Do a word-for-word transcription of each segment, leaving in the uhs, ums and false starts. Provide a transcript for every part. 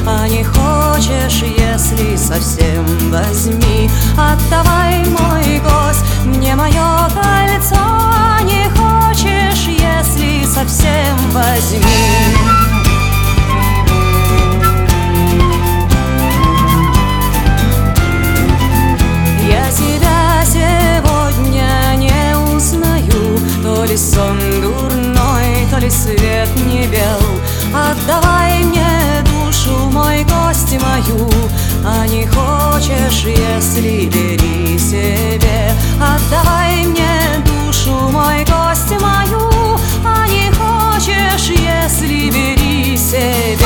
А не хочешь, если совсем, возьми. Отдавай, мой гость, мне мое кольцо. А не хочешь, если совсем, возьми. Я тебя сегодня не узнаю, то ли сон дурной, то ли свет не бел. Отдавай мне душу, мой гость, мою. А не хочешь, если бери себе. Отдавай мне душу, мой гость, мою. А не хочешь, если бери себе.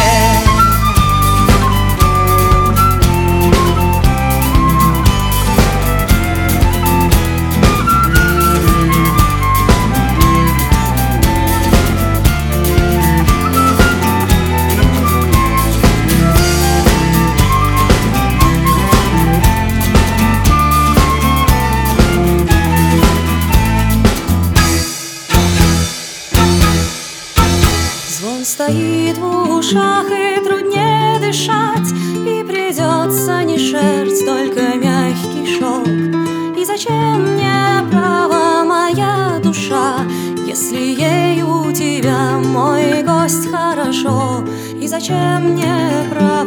Звон стоит в ушах, и труднее дышать, и придется не шерсть, только мягкий шелк. И зачем мне право, моя душа, если ей у тебя, мой гость, хорошо? И зачем мне право?